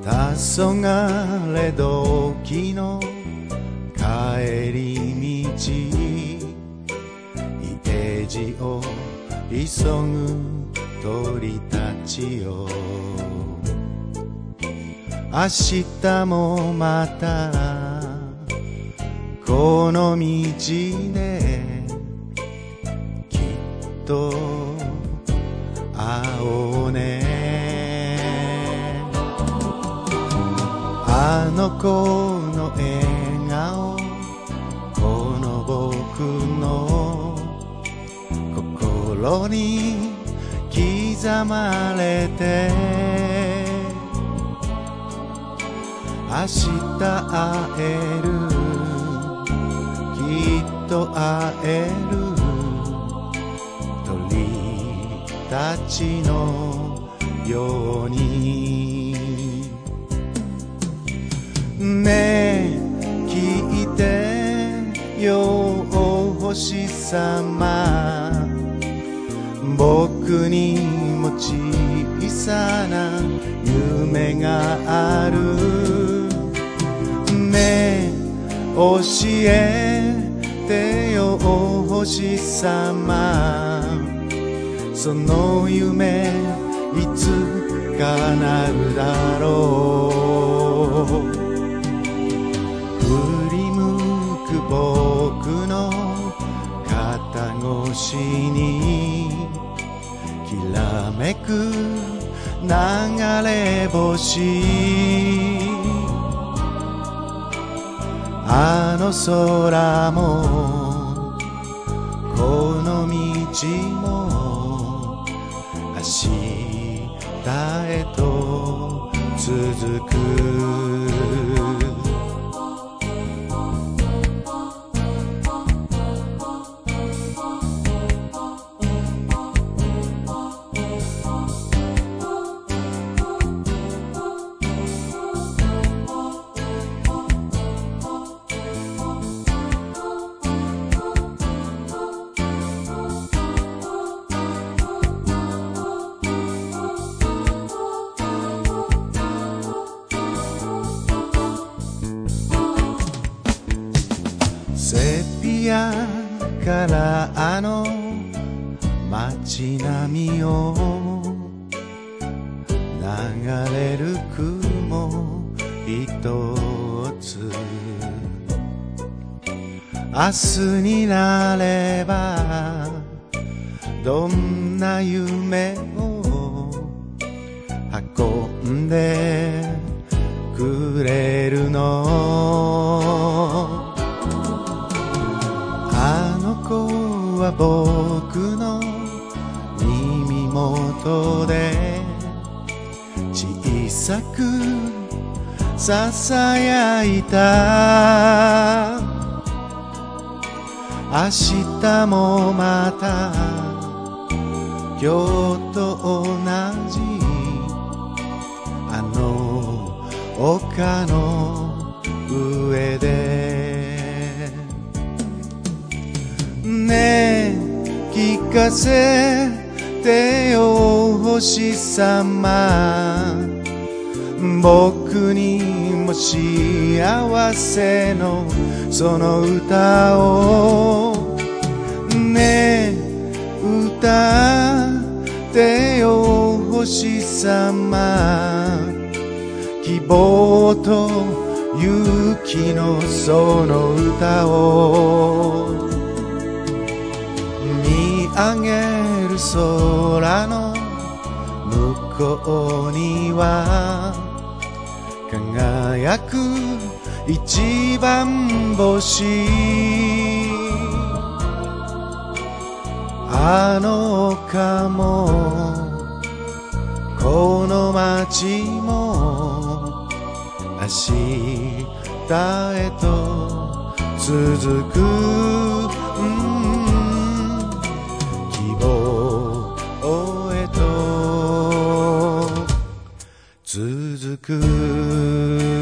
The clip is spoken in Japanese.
黄昏時の帰り道、家路を急ぐ鳥たちよ、明日もまたこの道できっと会おうね。あの子の笑顔、この僕の心に刻まれて、明日会える、きっと会える、鳥たちのように。ねえ聞いてよ星様、僕にも小さな夢がある。ねえ教えてよ星様、その夢いつ叶うだろう。振り向く僕の肩越しにきらめく流れ星、あの空もこの道も明日へと続く。セピアからあの街並みを流れる雲一つ、明日になればどんな夢を運んでくれるの。あの子は僕の耳元で小さくささやいた。明日もまた今日と同じあの丘の上で。ねえ聞かせてよ星様、僕にも幸せのその歌を。ねえ歌ってよ星様、希望と勇気のその歌を。見上げる空の向こうには輝く一番星、あの丘もこの街も明日へと続く、希望へと続く。